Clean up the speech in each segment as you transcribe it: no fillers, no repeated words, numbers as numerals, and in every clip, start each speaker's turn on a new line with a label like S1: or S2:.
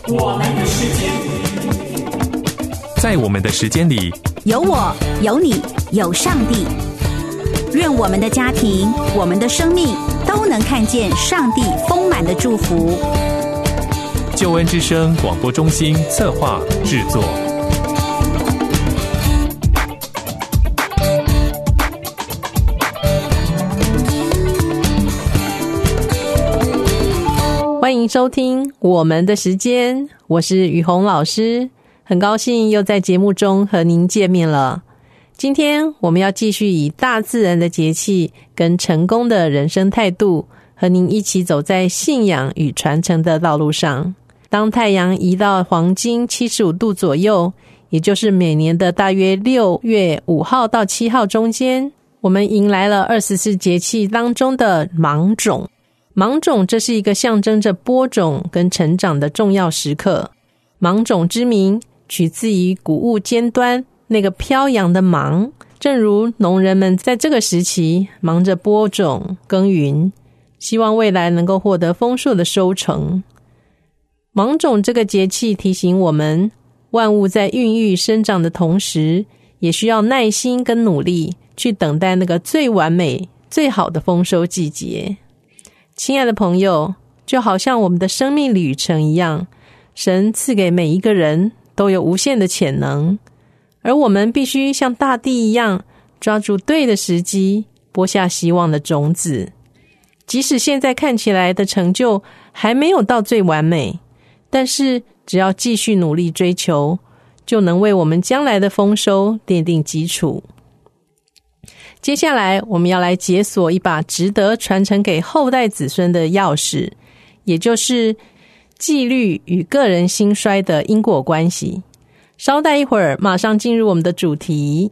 S1: 我们的时间，
S2: 在我们的时间里，
S3: 有我，有你，有上帝。愿我们的家庭，我们的生命都能看见上帝丰满的祝福。
S2: 救恩之声广播中心策划制作。
S4: 欢迎收听我们的时间，我是雨虹老师，很高兴又在节目中和您见面了。今天我们要继续以大自然的节气跟成功的人生态度，和您一起走在信仰与传承的道路上。当太阳移到黄金75度左右，也就是每年的大约6月5号到7号中间，我们迎来了24节气当中的芒种。芒种这是一个象征着播种跟成长的重要时刻。芒种之名取自于谷物尖端那个飘扬的芒，正如农人们在这个时期忙着播种耕耘，希望未来能够获得丰硕的收成。芒种这个节气提醒我们，万物在孕育生长的同时，也需要耐心跟努力去等待那个最完美最好的丰收季节。亲爱的朋友，就好像我们的生命旅程一样，神赐给每一个人都有无限的潜能，而我们必须像大地一样，抓住对的时机，播下希望的种子。即使现在看起来的成就还没有到最完美，但是只要继续努力追求，就能为我们将来的丰收奠定基础。接下来我们要来解锁一把值得传承给后代子孙的钥匙，也就是纪律与个人兴衰的因果关系。稍待一会儿，马上进入我们的主题。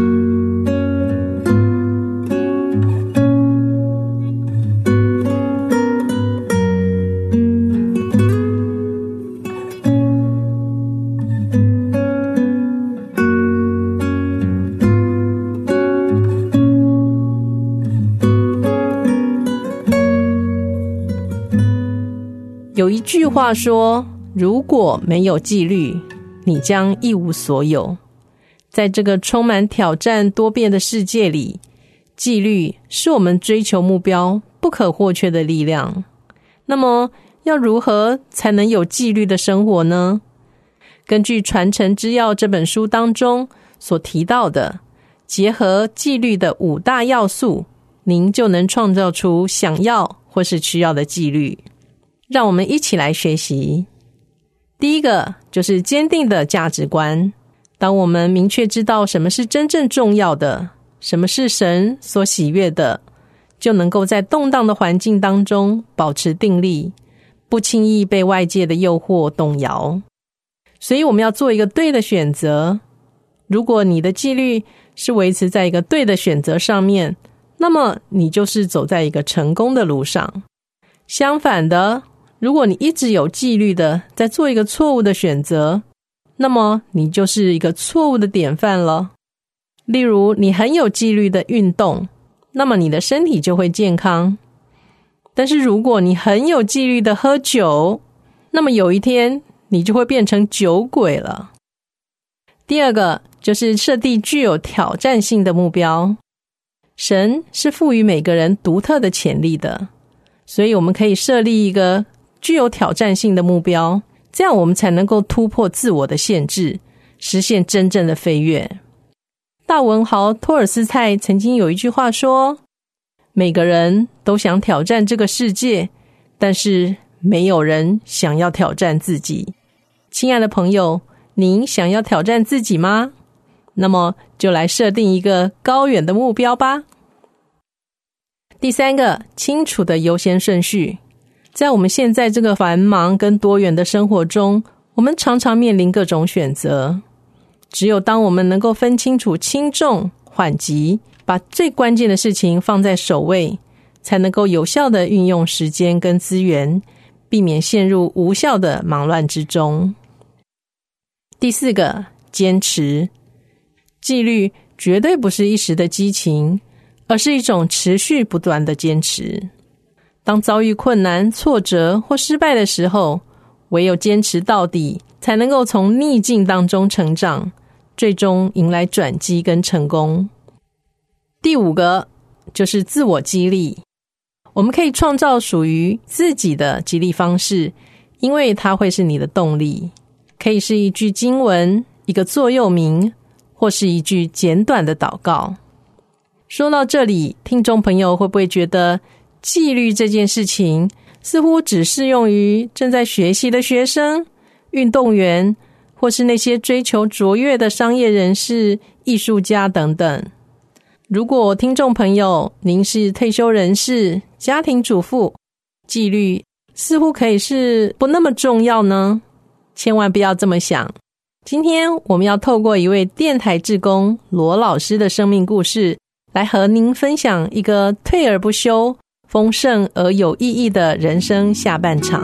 S4: 有一句话说，如果没有纪律，你将一无所有。在这个充满挑战多变的世界里，纪律是我们追求目标不可或缺的力量。那么要如何才能有纪律的生活呢？根据《传承之要》这本书当中所提到的，结合纪律的5大要素，您就能创造出想要或是需要的纪律。让我们一起来学习。第一个就是坚定的价值观。当我们明确知道什么是真正重要的，什么是神所喜悦的，就能够在动荡的环境当中保持定力，不轻易被外界的诱惑动摇。所以我们要做一个对的选择。如果你的纪律是维持在一个对的选择上面，那么你就是走在一个成功的路上。相反的，如果你一直有纪律的在做一个错误的选择，那么你就是一个错误的典范了。例如，你很有纪律的运动，那么你的身体就会健康。但是如果你很有纪律的喝酒，那么有一天你就会变成酒鬼了。第二个就是设定具有挑战性的目标。神是赋予每个人独特的潜力的，所以我们可以设立一个具有挑战性的目标，这样我们才能够突破自我的限制，实现真正的飞跃。大文豪托尔斯泰曾经有一句话说，每个人都想挑战这个世界，但是没有人想要挑战自己。亲爱的朋友，您想要挑战自己吗？那么就来设定一个高远的目标吧。第三个，清楚的优先顺序。在我们现在这个繁忙跟多元的生活中，我们常常面临各种选择。只有当我们能够分清楚轻重缓急，把最关键的事情放在首位，才能够有效的运用时间跟资源，避免陷入无效的忙乱之中。第四个，坚持。纪律绝对不是一时的激情，而是一种持续不断的坚持。当遭遇困难、挫折或失败的时候， 唯有坚持到底，才能够从逆境当中成长，最终迎来转机跟成功。第5个就是自我激励。我们可以创造属于自己的激励方式，因为它会是你的动力。可以是一句经文，一个座右铭，或是一句简短的祷告。说到这里，听众朋友会不会觉得纪律这件事情似乎只适用于正在学习的学生、运动员，或是那些追求卓越的商业人士、艺术家等等？如果听众朋友您是退休人士、家庭主妇，纪律似乎可以是不那么重要呢？千万不要这么想。今天我们要透过一位电台志工罗老师的生命故事，来和您分享一个退而不休、丰盛而有意义的人生下半场。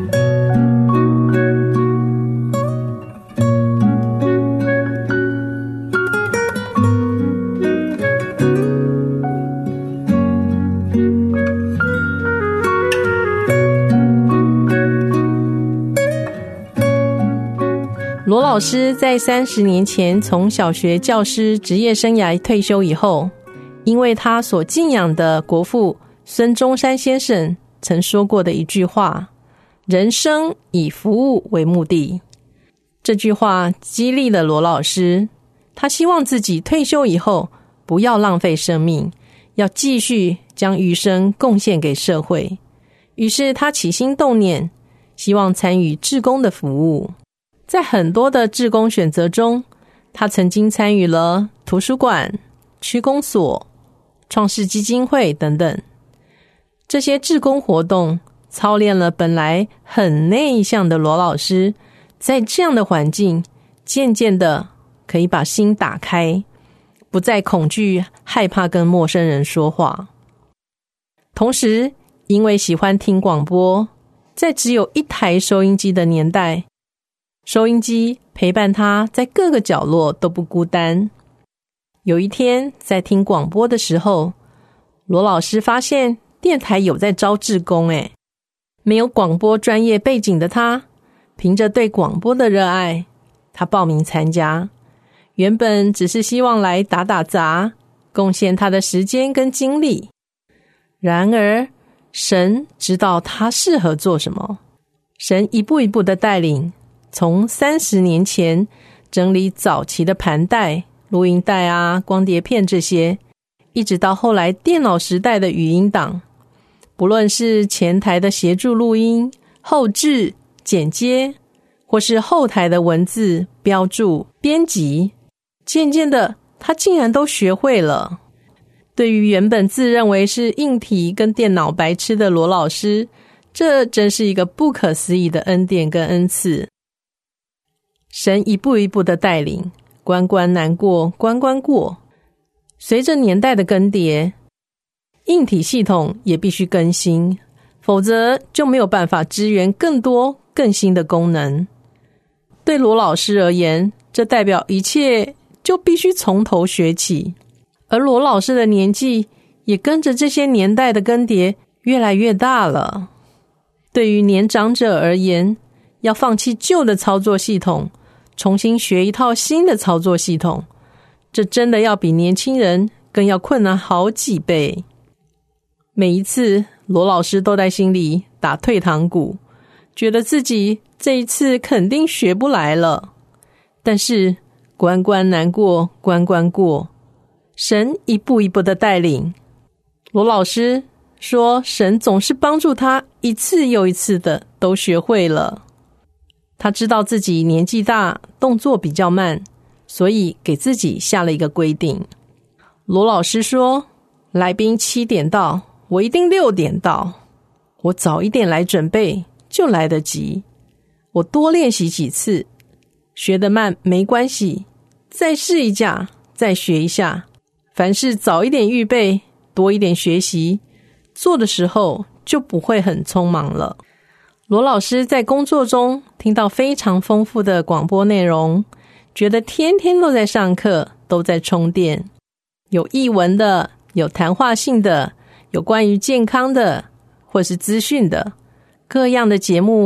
S4: 罗老师在30年前从小学教师职业生涯退休以后，因为他所敬仰的国父孙中山先生曾说过的一句话：人生以服务为目的。这句话激励了罗老师，他希望自己退休以后不要浪费生命，要继续将余生贡献给社会。于是他起心动念，希望参与志工的服务。在很多的志工选择中，他曾经参与了图书馆、区公所、创世基金会等等。这些志工活动操练了本来很内向的罗老师，在这样的环境渐渐的可以把心打开，不再恐惧害怕跟陌生人说话。同时因为喜欢听广播，在只有一台收音机的年代，收音机陪伴他在各个角落都不孤单。有一天在听广播的时候，罗老师发现电台有在招志工。没有广播专业背景的他，凭着对广播的热爱，他报名参加。原本只是希望来打打杂，贡献他的时间跟精力。然而神知道他适合做什么，神一步一步的带领，从30年前整理早期的盘带、录音带啊、光碟片这些，一直到后来电脑时代的语音档，不论是前台的协助录音、后制、剪接，或是后台的文字标注、编辑，渐渐的他竟然都学会了。对于原本自认为是硬体跟电脑白痴的罗老师，这真是一个不可思议的恩典跟恩赐。神一步一步的带领，关关难过关关过。随着年代的更迭，硬体系统也必须更新，否则就没有办法支援更多更新的功能。对罗老师而言，这代表一切就必须从头学起，而罗老师的年纪也跟着这些年代的更迭越来越大了。对于年长者而言，要放弃旧的操作系统，重新学一套新的操作系统，这真的要比年轻人更要困难好几倍。每一次罗老师都在心里打退堂鼓，觉得自己这一次肯定学不来了。但是关关难过关关过，神一步一步的带领。罗老师说，神总是帮助他一次又一次的都学会了。他知道自己年纪大，动作比较慢，所以给自己下了一个规定。罗老师说，来宾7点到，我一定6点到。我早一点来准备就来得及。我多练习几次，学得慢没关系，再试一下，再学一下。凡事早一点预备，多一点学习，做的时候就不会很匆忙了。罗老师在工作中听到非常丰富的广播内容，觉得天天都在上课，都在充电。有艺文的，有谈话性的，有关于健康的，或是资讯的，各样的节目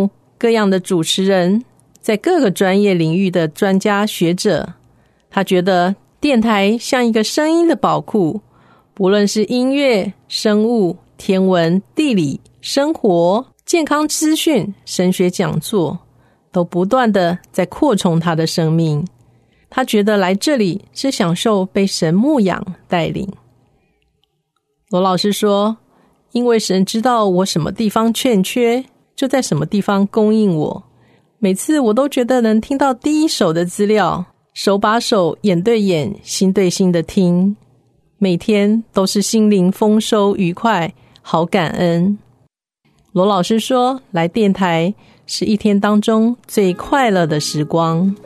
S4: 各样的主持人，在各个专业领域的专家学者。他觉得电台像一个声音的宝库，不论是音乐、生物、天文、地理、生活、健康资讯、神学讲座，都不断的在扩充他的生命。他觉得来这里是享受被神牧养带领。罗老师说，因为神知道我什么地方欠缺，就在什么地方供应我。每次我都觉得能听到第一手的资料，手把手、眼对眼、心对心的听，每天都是心灵丰收愉快，好感恩。罗老师说，来电台是一天当中最快乐的时光。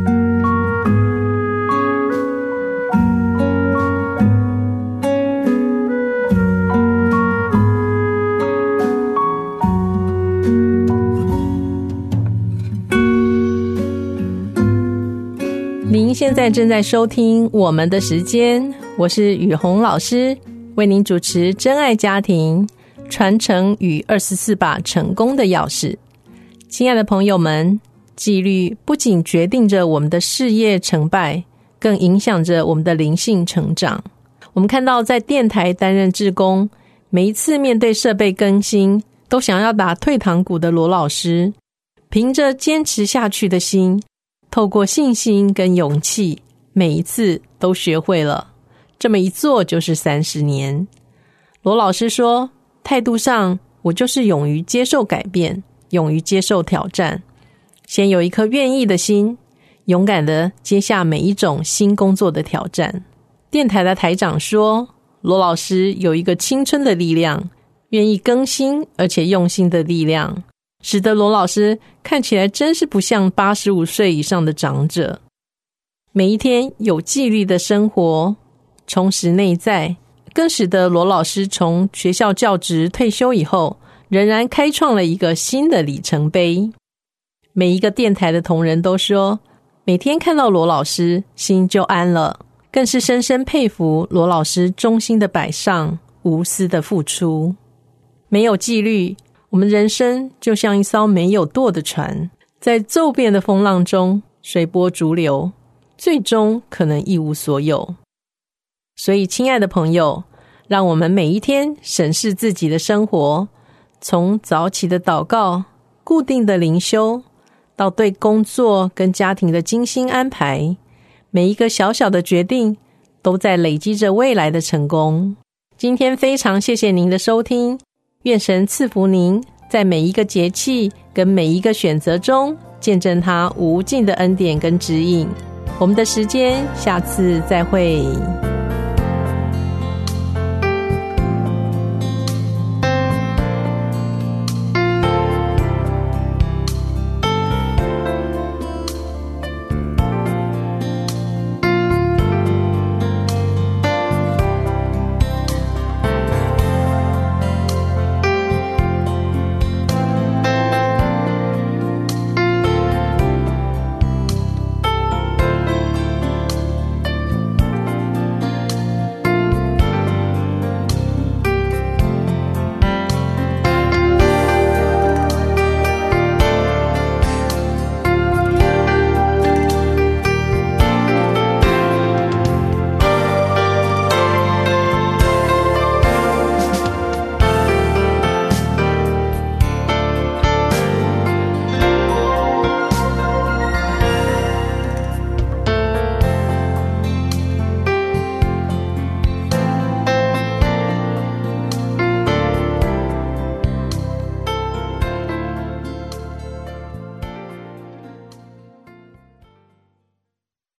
S4: 您现在正在收听我们的时间，我是雨红老师，为您主持真爱家庭，传承与24把成功的钥匙。亲爱的朋友们，纪律不仅决定着我们的事业成败，更影响着我们的灵性成长。我们看到在电台担任志工，每一次面对设备更新，都想要打退堂鼓的罗老师，凭着坚持下去的心，透过信心跟勇气，每一次都学会了。这么一做就是30年。罗老师说，态度上我就是勇于接受改变，勇于接受挑战，先有一颗愿意的心，勇敢的接下每一种新工作的挑战。电台的台长说，罗老师有一个青春的力量，愿意更新而且用心的力量，使得罗老师看起来真是不像85岁以上的长者。每一天有纪律的生活，充实内在，更使得罗老师从学校教职退休以后，仍然开创了一个新的里程碑。每一个电台的同仁都说，每天看到罗老师心就安了，更是深深佩服罗老师忠心的摆上，无私的付出。没有纪律，我们人生就像一艘没有舵的船，在骤变的风浪中随波逐流，最终可能一无所有。所以亲爱的朋友，让我们每一天审视自己的生活，从早起的祷告、固定的灵修，到对工作跟家庭的精心安排，每一个小小的决定都在累积着未来的成功。今天非常谢谢您的收听，愿神赐福您，在每一个节气跟每一个选择中，见证他无尽的恩典跟指引。我们的时间，下次再会。